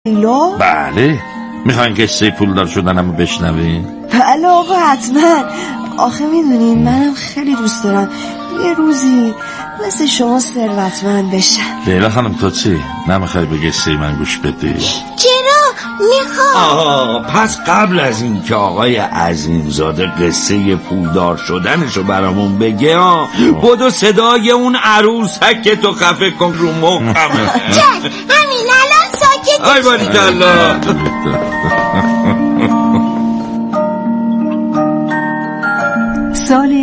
لیلا؟ بله. میخواین قصه پولدار شدنمو بشنوین؟ بله آقا حتما. آخه میدونین منم خیلی دوست دارم یه روزی مثل شما ثروتمند بشم. لیلا خانم تو چی؟ نمیخوای به قصه من گوش بدی؟ چرا؟ میخوام. پس قبل از این که آقای عظیمزاده قصه پولدار شدنشو برامون بگه بدو صدای اون عروسک که تو خفه کن رو مخمه. چشم همین الان ساکت. آی باریکالله. سال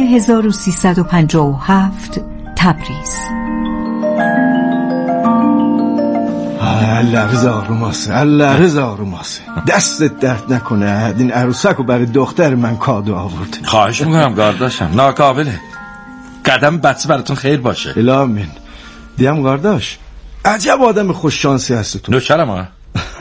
1357 تبریز. الله رضا آروماسه دستت درد نکنه. این عروسک رو برای دختر من کادو آورد. خواهش میکنم گارداشم ناقابله. قدم بچه براتون خیر باشه. الامین. دیم گارداش عجب آدم خوش شانسی هستی تو. نوکرم ها.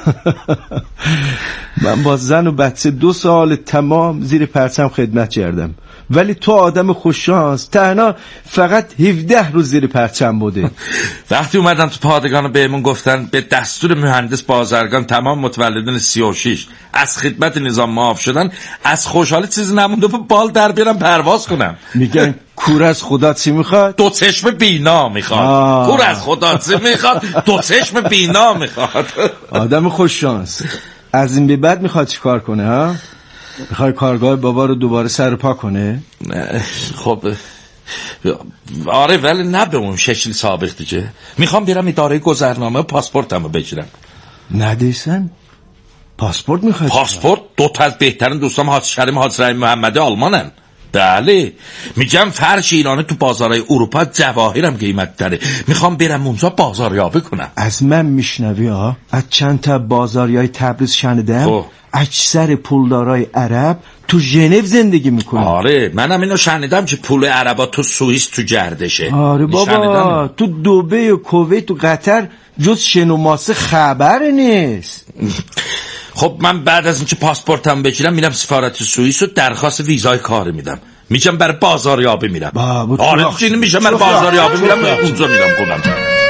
من با زن و بچه 2 سال تمام زیر پرچم خدمت کردم، ولی تو آدم خوششانس تنها فقط 17 روز زیر پرچم بوده. وقتی اومدن تو پادگان بهمون گفتن به دستور مهندس بازرگان تمام متولدین 36 از خدمت نظام معاف شدن، از خوشحالی چیزی نمونده بال در بیارم پرواز کنم. میگن کور از خدا چی میخواد؟ 2 چشم بینا میخواد. کور از خدا چی میخواد؟ 2 چشم بینا میخواد. آدم خوششانس. از این به بعد میخواد چی کار کنه ها؟ میخوای کارگاه بابا رو دوباره سر پا کنه؟ خب آره، ولی نه به اون شکل سابق دیگه. میخوام برم اداره گذرنامه پاسپورتمو بگیرم. ندیسن؟ پاسپورت میخوای؟ پاسپورت؟ 2 تا از بهترین دوستام حاج کریم حاج رحیم محمدی آلمانن. بله میگم فرش ایرانه تو بازارهای اروپا جواهرم قیمت داره. میخوام برم اونجا بازاریابی کنم. از من میشنوی ها؟ از چند تا بازاریای تبریز شنیدم اکثر پولدارای عرب تو ژنو زندگی میکنن. آره منم اینو شنیدم که پول عربا تو سوئیس تو گردشه. آره بابا تو دبی و کویت و قطر جز شن و ماسه خبر نیست. خب من بعد از اینکه پاسپورتم بگیرم میرم سفارت سوئیس و درخواست ویزای کار میدم. میگم برای بازاریابی میرم. آره چی نمیشه برای بازاریابی میرم اونجا میرم خودم.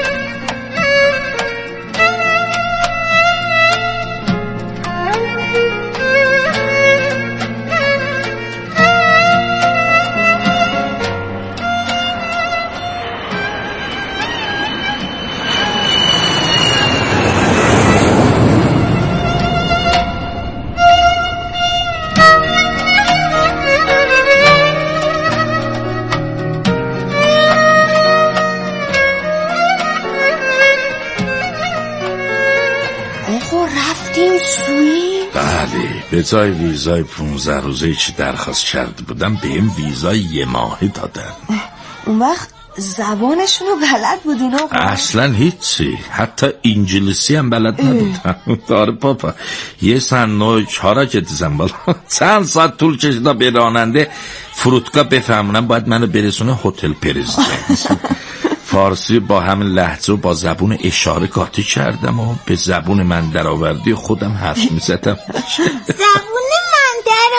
به جای ویزای 15 روزه چی درخواست کرده بودم بهم ویزای 1 ماهه دادن. اون وقت زبانشونو بلد بودین آقا؟ اصلا هیچی، حتی انگلیسی هم بلد نبودم. داره پاپا یه سنویچ ها را که دیزم بالا چند ساعت طول کشیده به راننده فرودگاه بفهمونم باید منو برسونه هتل پرزیدنت. فارسی با همین لهجه و با زبون اشاره قاطی کردم و به زبون من در آوردی خودم حرف میزدم. زبون من در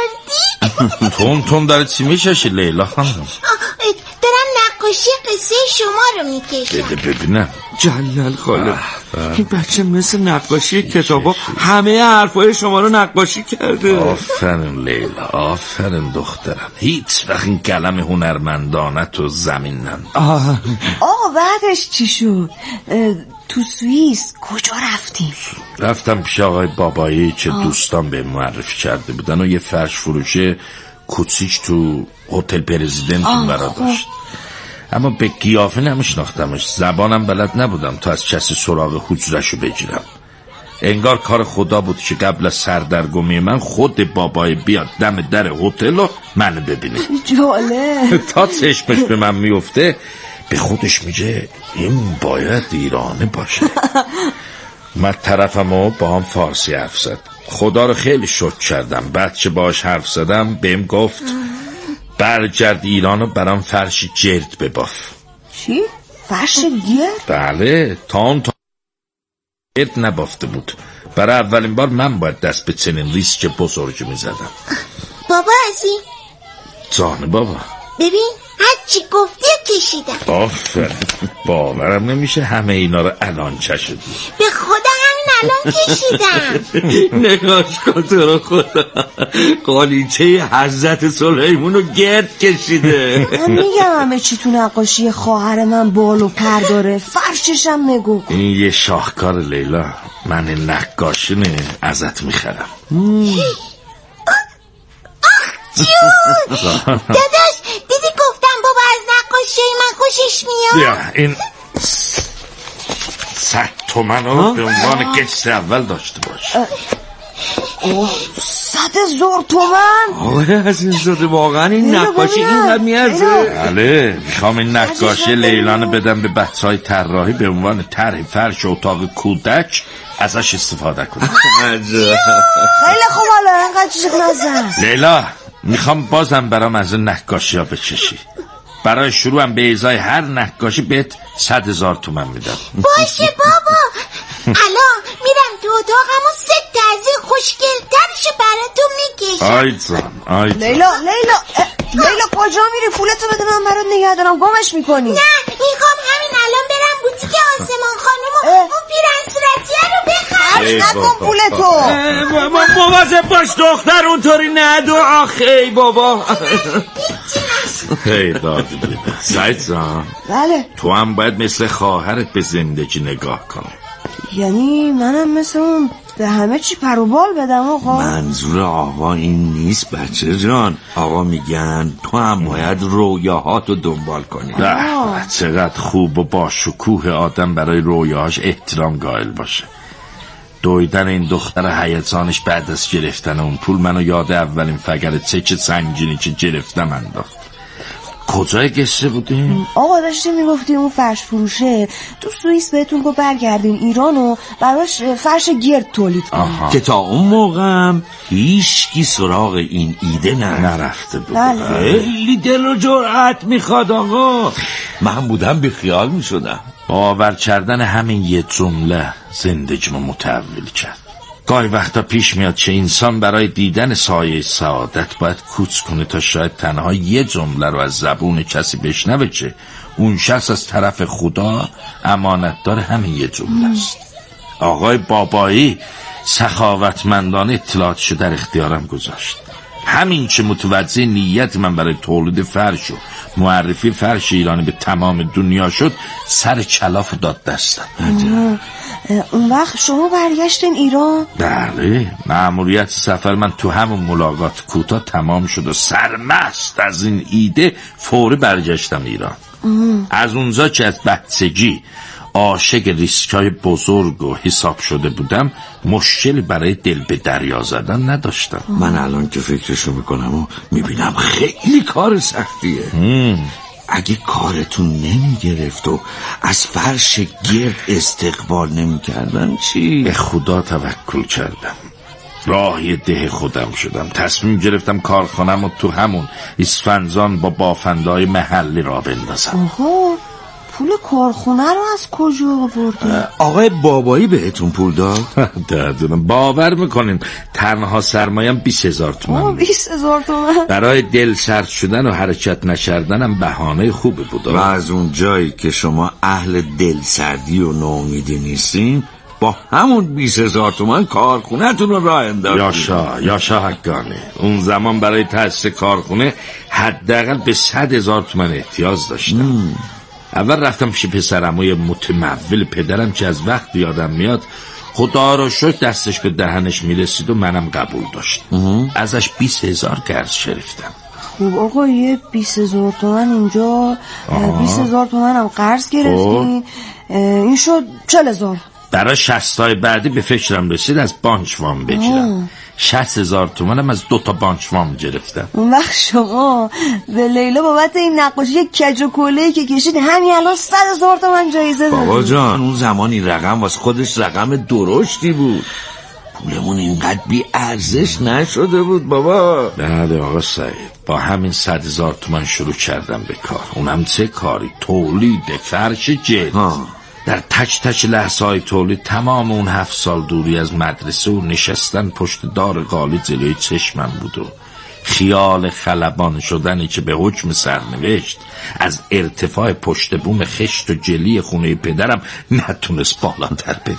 آوردی؟ تون داره چی میششی لیلا خانم؟ دارم نقاشی قصه شما رو میکشم. ببینم. جلال خاله این بچه مثل نقاشی کتابا همه حرفای شما رو نقاشی کرده. آفرین لیلا، آفرین دخترم. هیچ وقت این قلم هنرمندانه تو زمین نند. آقا بعدش چی شد؟ تو سوئیس کجا رفتیم؟ رفتم پیش آقای بابایی که دوستان به معرفی کرده بودن و یه فرش فروشه کوچیک تو هتل پرزیدنت اونورا داشت. اما به قیافه نمیشناختمش، زبانم بلد نبودم تا از کسی سراغ حجرشو بگیرم. انگار کار خدا بود که قبل از سردرگمی من خود بابای بیاد دم در هتل و منو ببینه. جالب. تا چشمش به من میفته به خودش میگه این باید ایرانی باشه. من طرفمو با هم فارسی حرف زد. خدا رو خیلی شکر کردم. بعد که باش حرف زدم بهم گفت برگرد ایرانو برام فرشی گرد بباف. چی؟ فرش گرد؟ بله تا اون گرد نبافته بود. برای اولین بار من باید دست به چنین ریسک بزرگی میزدم. بابا عزیز جان بابا ببین هرچی گفتی کشیدم. آفرین، باورم نمیشه همه اینا رو الان چشیدی. به خدا همین الان کشیدم. نگاش کن تو رو خدا، قالیچه حضرت سلیمونو گرد کشیده. من میگم همه چی تو نقاشی خواهر من بال و پر داره، فرششم نگو. این یه شاهکار لیلا، من نقاشینه ازت میخرم. داداش دیدی گفتم بابا از نقاشی من خوشش میاد. بیا این 100 تومن رو به عنوان قسط اول داشته باش. 100,000 تومن؟ آقای عزیزاده واقعا این نقاشی اینقدر میارزه؟ بله، میخوام این نقاشی لیلانو بدم به بچه‌های طراحی به عنوان طرح فرش اتاق کودک ازش استفاده کنم. خیلی خوب، حالا اینقدر چیز نزن. لیلا میخوام بازم برام از این نقاشی ها بچشی. برای شروع هم به ازای هر نقاشی بهت 100,000 تومن میدم. باشه بابا، الان میرم تو اتاقم و 3 تا از این خوشگلترشو براتون میکشم. لیلا کجا میری؟ پولتو بده من برات نگه دارم. گمش میکنی؟ نه میخوام همین الان برم بوتیک آسمان خانوم و اون پیرن صورتیه رو بخرم. نکن پولتو. مواظب باش دختر، اونطوری ندو. آخی بابا هی دادی بیده سعید جان. بله. تو هم باید مثل خواهرت به زندگی نگاه کنی. یعنی منم مثل اون به همه چی پر و بال بدم آقا؟ منظور آقا این نیست بچه جان. آقا میگن تو هم باید رویاهاتو دنبال کنی. چقدر خوب و با شکوه آدم برای رویاهاش احترام قائل باشه. دویدن این دختر هیجانش بعد از گرفتن اون پول منو یاد اولین فگر چک سنگینی که گرفتم انداخت. کجای قصه بودیم؟ آقا داشتیم میگفتیم اون فرش فروشه تو سوئیس بهتون گفت برگردین ایران و براش فرش گرد تولید کنیم که تا اون موقعم هیچکی سراغ این ایده نرفته بود. خیلی دل و جرأت میخواد آقا. من بودم بیخیال میشدم. باور کردن همین یه جمله زندگیمو متحول کرد. گاهی وقتا پیش میاد چه انسان برای دیدن سایه سعادت باید کوچ کنه تا شاید تنها یه جمله رو از زبون کسی بشنوه که اون شخص از طرف خدا امانتدار همین یه جمله است. آقای بابایی سخاوتمندانه اطلاعاتشو در اختیارم گذاشت. همین که متوجه نیت من برای تولید فرش و معرفی فرش ایرانی به تمام دنیا شد، سر کلاف داد دستم. اون وقت شما برگشتین ایران؟ بله، مأموریت سفر من تو همون ملاقات کوتاه تمام شد و سرمست از این ایده فوری برگشتم ایران. از اونجا که از بچگی عاشق ریسکای بزرگ و حساب شده بودم، مشکلی برای دل به دریا زدن نداشتم. من الان که فکرشو میکنم و میبینم خیلی کار سختیه. اگه کارتون نمیگرفت و از فرش گرد استقبال نمیکردن چی؟ به خدا توکل کردم، راهی ده خودم شدم. تصمیم گرفتم کارخانم و تو همون اسفنجان با بافندهای محلی را بندازم. پول کارخونه رو از کجا آوردی؟ آقای بابایی بهتون پول داد؟ دادونم. باور میکنیم تنها سرمایم 20,000 تومان. 20,000 تومان؟ برای دل سرد شدن و حرکت نکردنم بهانه خوبی بود. و از اون جایی که شما اهل دل سردی و ناامیدی نیستین، با همون 20,000 تومان کارخونه‌تون رو راه انداختین. یاشا حقانه. اون زمان برای تأسیس کارخونه حداقل به 100,000 تومان احتیاج داشتم. اول رفتم پیش پسرعموی متمول پدرم که از وقت یادم میاد خدا رو شکر دستش به دهنش میرسید و منم قبول داشت. ازش 20,000 قرض گرفتم. خب آقا یه 20,000 تومان اینجا، 20,000 تومان هم قرض گرفتین، این شد 40,000. برای 60 تای بعدی به فکرم رسید از بانک وام بگیرم. 60,000 تومانم از 2 تا بانک وام گرفتم. اون وقت شما به لیلا بابت این نقاشی کج و کله‌ای که کشید همین الان 100,000 تومان جایزه دادید. بابا جان اون زمان این رقم واسه خودش رقم درشتی بود. پولمون اینقدر بی ارزش نشده بود بابا. بله آقا سعید، با همین 100,000 تومان شروع کردم به کار. اونم چه کاری؟ تولید فرش جلد. در تک تک لحظه‌های تولید تمام اون 7 سال دوری از مدرسه و نشستن پشت دار قالی جلوی چشمم بود و خیال خلبان شدنی که به حکم سرنوشت از ارتفاع پشت بوم خشت و جلی خونه پدرم نتونست بالاتر بره.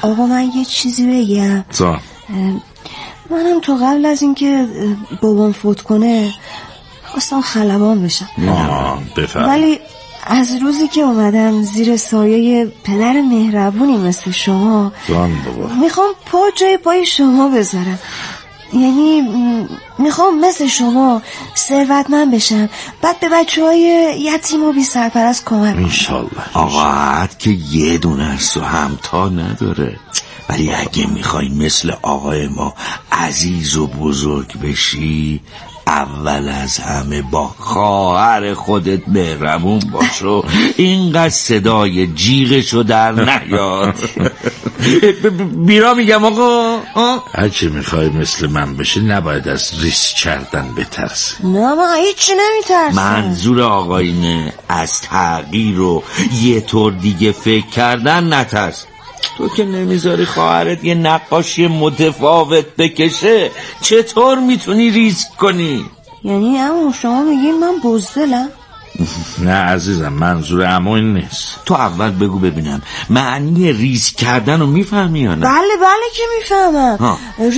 آقا من یه چیزی بگم. زان منم تو قبل از اینکه بابام فوت کنه خواستم خلبان بشم. بفرم. ولی از روزی که اومدم زیر سایه پدر مهربونی مثل شما میخوام پا جای پای شما بذارم. یعنی میخوام مثل شما ثروتمند بشم، بعد به بچه‌های یتیم و بی سرپرست کمک کنم. انشالله. آقا عد که یه دونه است و همتا نداره، ولی اگه میخوای مثل آقای ما عزیز و بزرگ بشی، اول از همه با خواهر خودت مهربون باش و اینقدر صدای جیغشو در نیار. بیرا میگم آقا. اگه میخوای مثل من بشی نباید از ریسک کردن بترسی. نه من هیچی نمیترسم. منظور آقاینه از تغییر و یه طور دیگه فکر کردن نترس. تو که نمیذاری خواهرت یه نقاشی متفاوت بکشه، چطور میتونی ریسک کنی؟ یعنی عمو شما میگین من بزدلم؟ نه عزیزم، منظور عمو این نیست. تو اول بگو ببینم معنی ریسک کردن رو میفهمی یا نه؟ بله که میفهمم.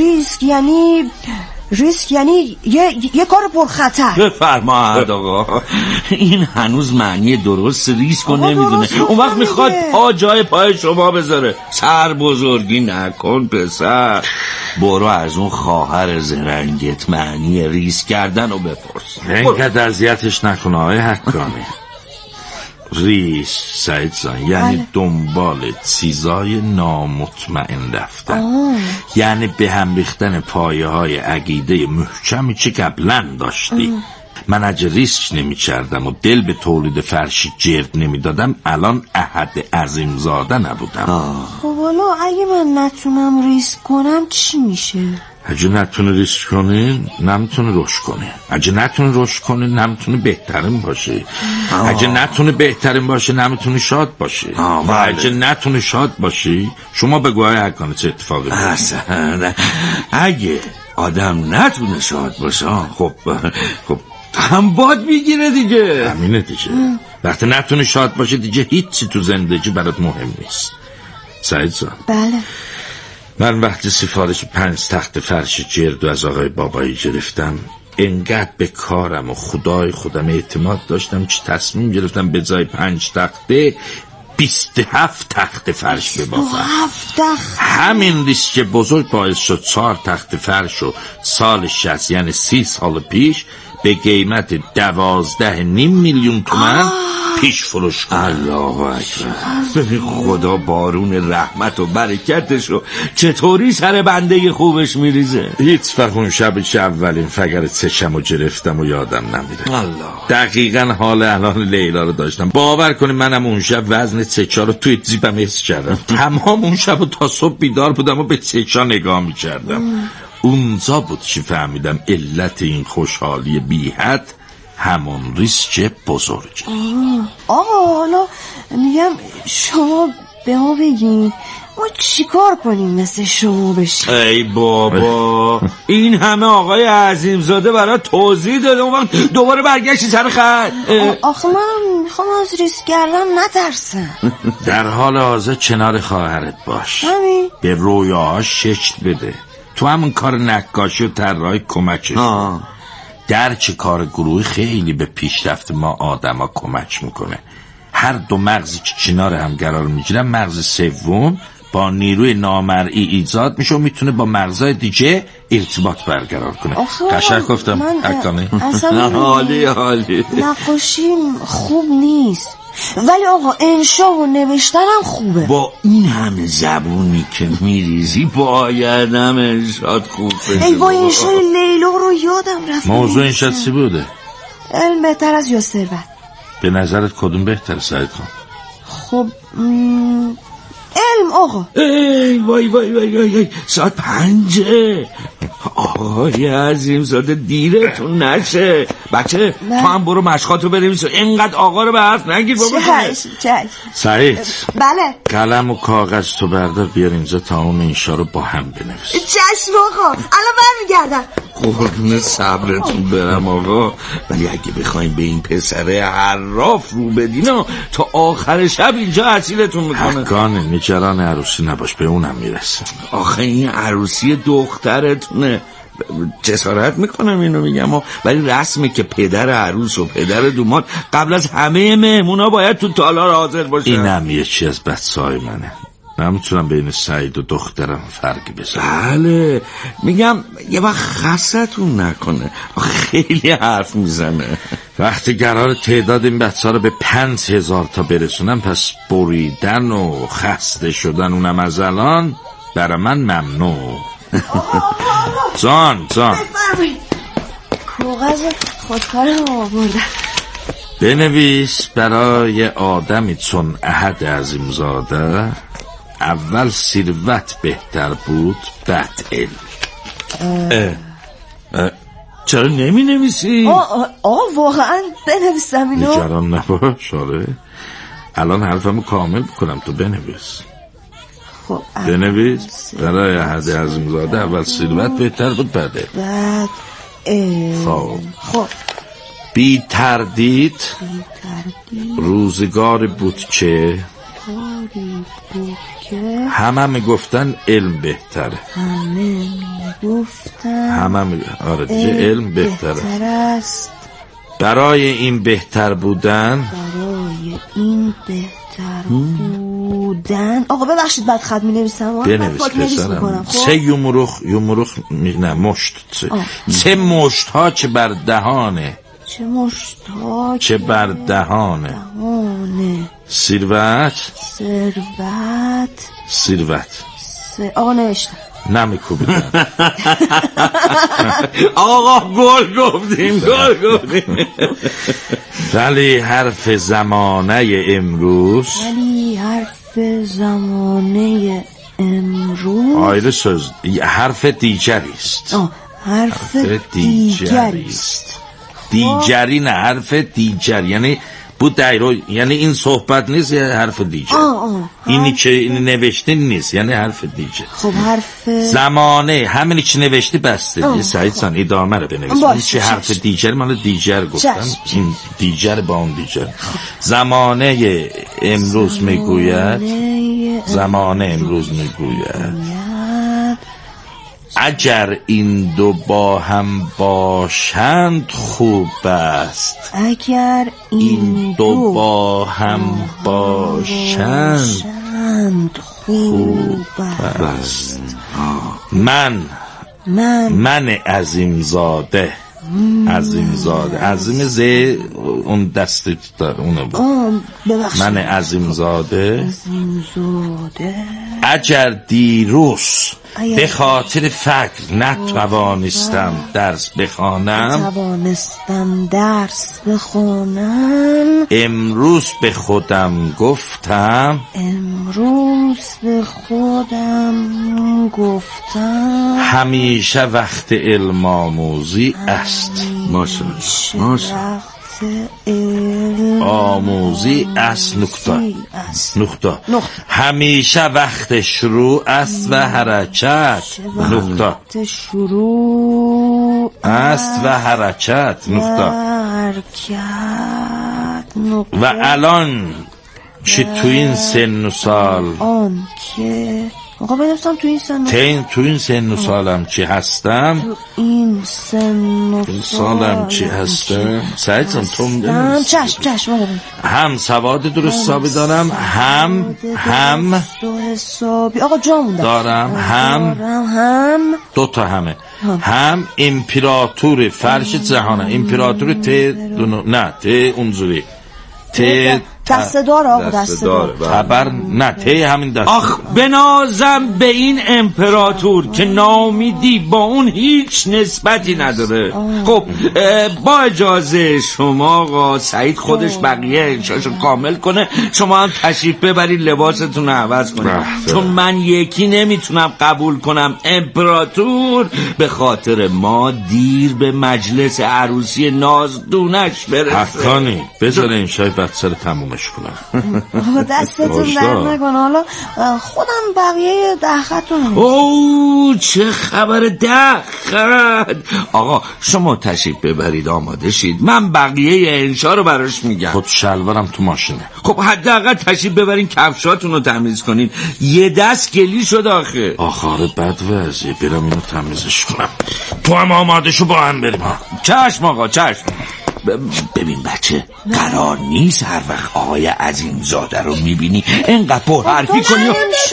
ریسک یعنی یه کار پرخطر. بفرما آقا. این هنوز معنی درست ریسک رو نمیدونه. اون وقت میخواد پا جای پای شما بذاره. سر بزرگی نکن پسر. برو از اون خواهر زرنگت معنی ریسک کردن رو بپرس. اینقدر اذیتش نکنه آقای حکامی. ریسک سعید زن یعنی دنبال چیزای نامطمئن رفتن، یعنی به هم ریختن پایه های عقیده محکمی که قبلا داشتی. من اگه ریسک نمی کردم و دل به تولید فرشی جرد نمی دادم الان احد عظیم زاده نبودم. خب حالا اگه من نتونم ریسک کنم چی میشه؟ اگه نتونه ریسک کنی نمیتونه رشد کنه، اگه نتونه رشد کنه نمیتونه بهترین باشه، اگه نتونه بهترین باشه نمیتونه شاد باشه، و اگه نتونه شاد باشی شما بگو های حکانه چه اتفاقی میفته. اگه آدم نتونه شاد باشه خب هم باد میگیره دیگه. همینه دیگه. وقتی نتونه شاد باشه دیگه هیچی تو زندگی برات مهم نیست. سعید زن. بله. من وقتی سفارش 5 تخت فرش جرد از آقای بابایی گرفتم انقدر به کارم و خدای خودم اعتماد داشتم که تصمیم گرفتم به جای 5 تخته 27 تخت فرش ببافم. همین ریسک بزرگ باعث شد 4 تخت فرش و سال 60 یعنی 30 سال پیش به قیمت 12.5 میلیون تومان پیش فروش کنم. الله اکبر. ببین خدا بارون رحمت و برکتشو چطوری سر بنده خوبش میریزه. هیچ وقت اون شب که اولین فقر چشمو گرفتم و یادم نمیره. الله. دقیقاً حال الان لیلا رو داشتم. باور کنید منم اون شب وزن چچا رو توی جیبم حس کردم. تمام اون شب تا صبح بیدار بودم و به چچا نگاه میکردم. اونجا بود که فهمیدم علت این خوشحالی بی حد همون ریسک بزرگ. آقا حالا میگم شما به ما بگین ما چی کار کنیم مثل شما بشیم؟ ای بابا این همه آقای عظیمزاده برای توضیح داده اون وقت دوباره برگشتی سر خط. آخه من میخوام از ریسک کردن نترسم. در حال حاضر کنار خواهرت باش. همین. به رویاهاش شکل بده. تو همون کار نقاشی و طراحی کمکش. درک کار گروهی خیلی به پیشرفت ما آدما کمک میکنه. هر دو مغزی که کنار هم قرار میگیرن مغز سوم با نیروی نامرئی ایجاد میشه و میتونه با مغزای دیگه ارتباط برقرار کنه. قشنگ گفتم اصلا حالی نقاشی خوب نیست ولی آقا انشا و نوشتنم خوبه. با این همه زبونی که میریزی باید هم انشاد خوب بشه. ای وای انشای لیلا رو یادم رفت. موضوع انشاد چی بوده؟ علم بهتر از یا ثروت؟ به نظرت کدوم بهتر سعید خان؟ خب علم آقا. ای وای ساعت 5 آقای عظیمزاده دیرتون نشه. بچه تو هم برو مشقاتو بنویس. اینقدر آقا رو به حرف نگیر بابا. چش. سعید. بله. قلم و کاغذ تو بردار بیار اینجا تا اون انشا رو با هم بنویس. چشم آقا الان برمیگردم. قربون صبرتون برم آقا، ولی اگه بخوایم به این پسره حراف رو بدین تا آخر شب اینجا اسیرتون میکنه. حقانه نگران عروسی نباش، به اونم میرسه. آخه این عروسی دخترتونه، جسارت میکنم اینو میگم ولی رسمه که پدر عروس و پدر دومان قبل از همه مهمونا باید تو تالار حاضر باشن. اینم یه چی از بدسای منه، نمیتونم بین سعید و دخترم فرقی بذارم. بله میگم یه وقت خستتون نکنه، خیلی حرف میزنه. وقتی قرار تعداد این بچه رو به 5000 تا برسونم، پس بریدن و خسته شدن اونم از الان برای من ممنوع. جان کاغذ خودکارم آوردم. بنویس برای آدمی چون احد عظیمزاده اول ثروت بهتر بود بعد علم. چرا نمی نویسی؟ واقعا بنویسم اینو؟ نگران نباش. آره الان حرفمو کامل بکنم، تو بنویس. خب بنویس برای احد عظیمزاده اول ثروت بهتر بود بعد علم. خب بی تردید روزگاری بود که همه میگفتن علم بهتره. آره دیگه علم بهتره است. برای این بهتر بودن آقا ببخشید بعد خط می نویسم. بنویس پسرم. سه یومروخ نه مشت سه مشت ها چه بر دهانه چه بر دهانه ثروت آقا نوشتم نمیکوبیدن. آقا گل گفتیم. ولی حرف زمانه امروز آیره söz حرف دیگری است. حرف دیگری است. دیگری نه، حرف دیگر یعنی بود دایرو، یعنی این صحبت نیست، یه حرف دیگر. اینی که این نوشته نیست، یعنی حرف دیگر. خب حرف زمانه همینی که نوشتی بسته. سعید سان ادامه رو بنویس. این چه حرف دیگر مال دیگر گفتم. این دیگر با اون دیگر. زمانه امروز میگوید اگر این دو با هم باشند خوب است. اگر این دو با هم باشند خوب است. من عظیمزاده عظیم زه اون دست اونو من عظیمزاده اگر دیروز به خاطر فقر نتوانستم درس بخوانم امروز به خودم گفتم همیشه وقت علم آموزی است. ماشاءالله آموزی است نقطه. همیشه وقت شروع است و حرکت نقطه است و حرکت نقطه. و الان که تو این سن و سال آقا بنویسم تو این سن و سالم چی هستم سعید جان تو چشم هم سواد درست حسابی دارم هم آقا جامون دارم هم دو تا همه هم امپراتور فرش جهانه امپراتور ته اونجوری دسته داره آقا دسته داره خبر نه ته همین دسته. آخ بنازم به این امپراتور که نامیدی با اون هیچ نسبتی نداره. خب با اجازه شما آقا سعید خودش بقیه انشاشو کامل کنه، شما هم تشریف ببرید لباستون رو عوض کنید، چون من یکی نمیتونم قبول کنم امپراتور به خاطر ما دیر به مجلس عروسی نازدونش برسه. حقانی بذاره این شای بچه رو تموم تمومش کنم. دستتون در نکنه. حالا خودم بقیه 10 خطون. اوه چه خبر 10 خط. آقا شما تشریف ببرید، آماده شید، من بقیه انشا رو براش میگم. خود شلوارم تو ماشینه. خب حداقل تشریف ببرین کفشاتون رو تمیز کنین، یه دست گلی شد آخه. آخاره بد وضعیه، برم اینو تمیزش کنم. تو هم آماده شو با هم بریم. چشم آقا چشم. ببین بچه، قرار نیست هر وقت آقای عظیمزاده رو میبینی انقدر پرحرفی کنی.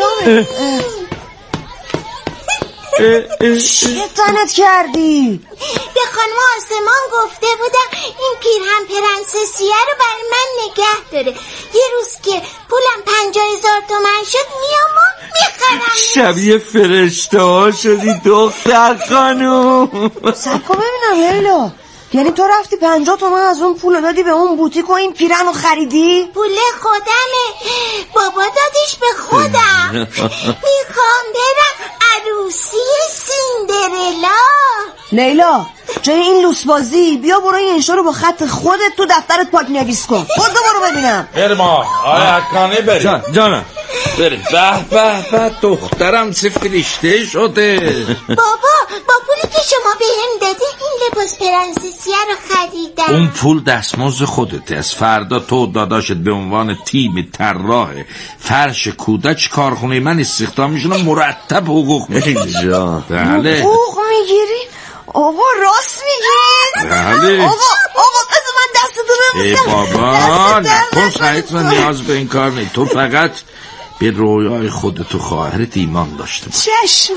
چه تنت کردی؟ به خانم آسمان گفته بودم این پیرهن پرنسسیه رو برای من نگه داره. یه روز که پولم 50,000 تومان شد میام و میخرم. شبیه فرشته ها شدی دختر خانوم. سبکو ببینم لیلا، یعنی تو رفتی 50 تومان از اون پول دادی به اون بوتیک و این پیرهن رو خریدی؟ پول خودمه، بابا دادش به خودم. میخوام برم عروسی سیندرلا. لیلا جای این لوسبازی بیا برو این انشا رو با خط خودت تو دفترت پاک نویس کن. خود برو ببینم. بریم آقای حکانی بریم. جانم بریم. به دخترم چه فرشته شده. بابا با پولی که شما بهم دادی این لباس پرنسسیه رو خریدم. اون پول دستمزد خودته. از فردا تو داداشت به عنوان تیم طراح فرش کودک کارخونه من استخدام میشن، مرتب حقوق میگیری. بله. حقوق میگیری؟ آقا راست میگین؟ بله. آقا بذار من دستتون رو ای بابا نکن سعید، من نیاز به این کار نی. تو فقط به رویای خودت و خواهرت ایمان داشته باش. چشم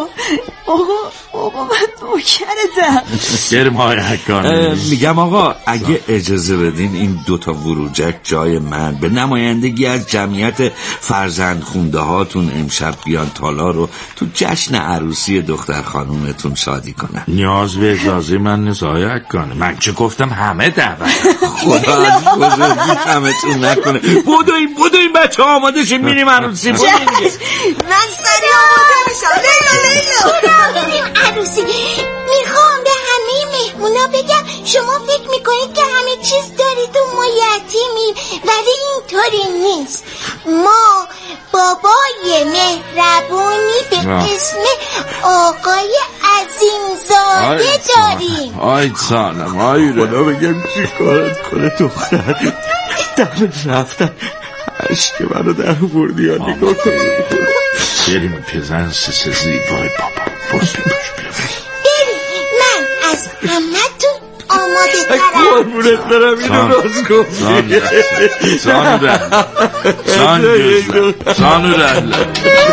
آقا من نوکرتم. بریم های حکانی. میگم آقا اگه اجازه بدین این 2 وروجک جای من به نمایندگی از جمعیت فرزند خونده هاتون امشب بیان تالار رو تو جشن عروسی دختر خانومتون شادی کنن. نیاز به اجازه من نیست های حکانی. من چه گفتم همه دعوت. خدا از بزرگی کمتون نکنه. بودوین بچه آماده شد میریم عروسی. من سری آماده میشم. لیلا بریم عروسی. میخوام به همه مهمونا بگم شما فکر میکنید که همه چیز دارید و ما یتیمیم، ولی اینطوری نیست. ما بابای مهربونی به اسم آقای عظیمزاده داریم. آی سانم آی خدا بگم چی کارت کنه دختر. دم رفتن عشق منو در بردی یا نگاه کنی. بریم پزن سه زیبای بابا. بریم من از همتون آماده ترم. قربونت برم اینو راز گفتی. سانو رهله.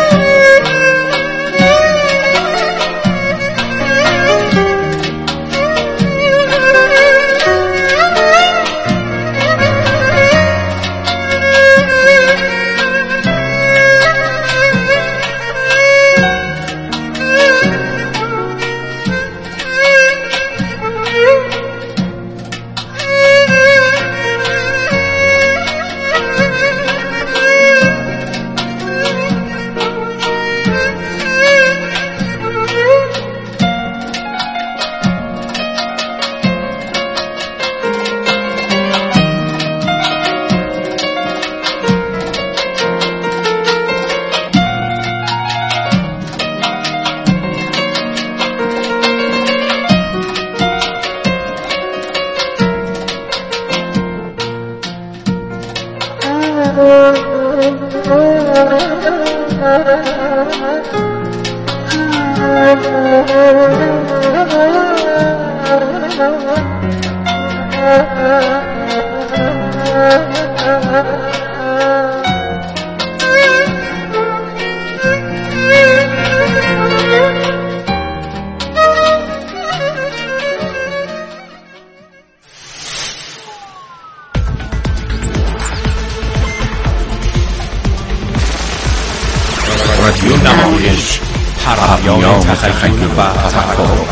رادیو نمایش پرهیان تخیل و تفکر.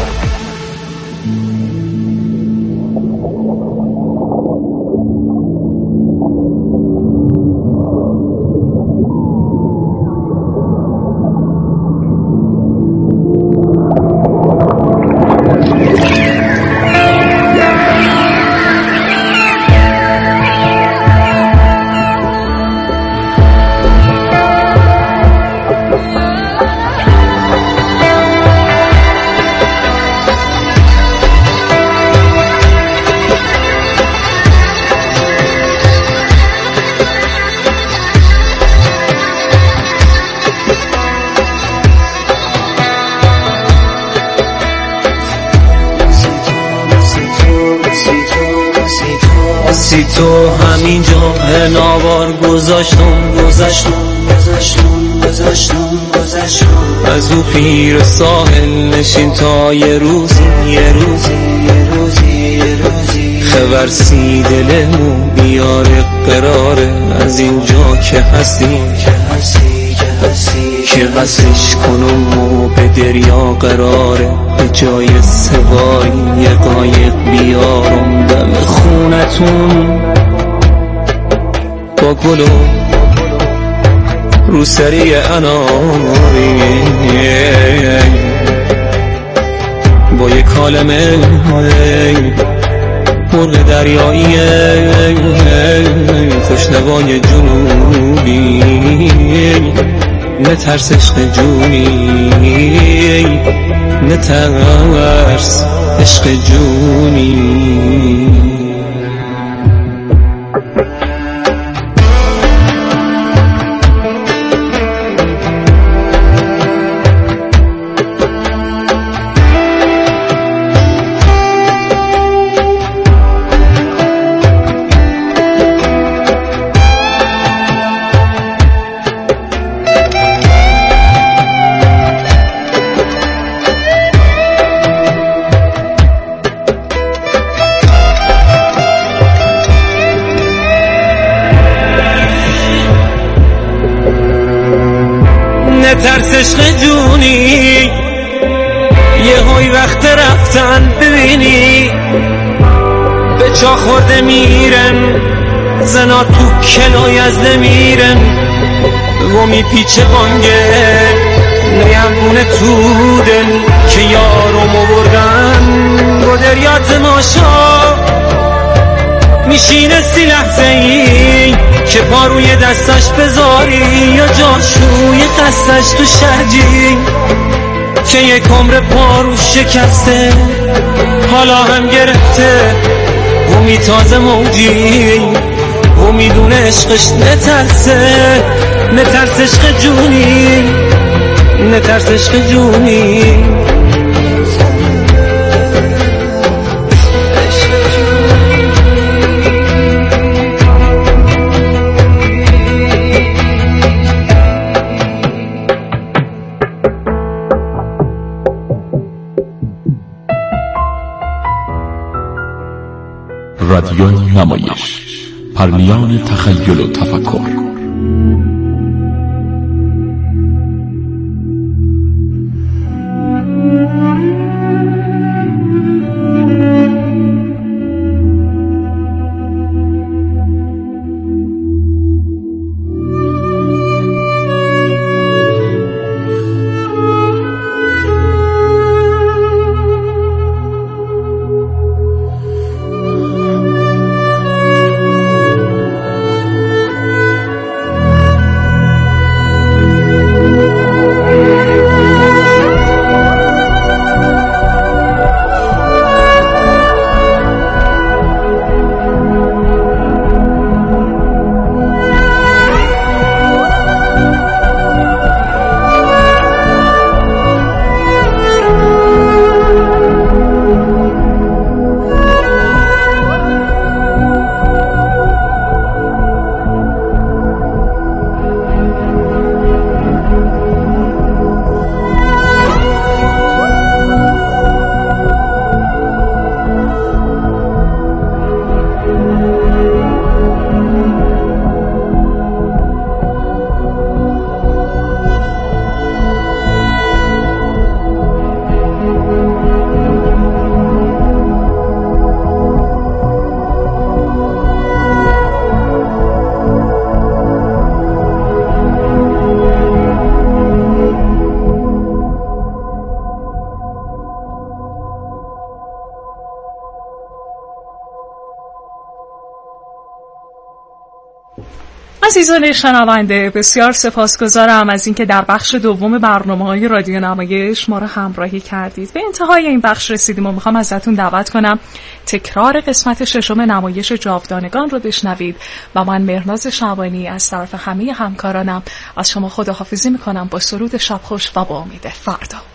وقتی تو همینجا نوار گذاشتم از او پیر ساحل نشین تا یه روزی خبرسی دلمو بیاره قراره از اینجا که هستی که قصش کنم و به دریا قراره به جای سواری یه قایق بیارم دم خونتون با گلو رو سری اناری با یه کالمه مرغ دریایی خوشنوای جنوبی نترس عشق جونی نترس عشق جونی نترس عشق جونی یه های وقت رفتن ببینی به چا خورده میرن زنا تو کلای از نمیرن و میپیچه بانگه نیمونه تو دل که یارمو بردن با دریا تماشا میشینه 30 لحظه‌ای که پا روی دستش بذاری یا جاشوی قصدش تو شرجی که یک عمر پا رو شکسته حالا هم گرفته و میتازه موجی و میدونه عشقش نترسه نترس عشق جونی نترس عشق جونی رادیو نمایش پرمیان تخیل و تفکر عزیزان شنونده، بسیار سپاسگزارم از اینکه در بخش دوم برنامه‌های رادیو نمایش ما را همراهی کردید. به انتهای این بخش رسیدیم و میخوام ازتون دعوت کنم تکرار قسمت 6 نمایش جاودانگان رو بشنوید و من مهرناز شعبانی از طرف همه همکارانم از شما خداحافظی میکنم با سرود شب خوش و با امید فردا.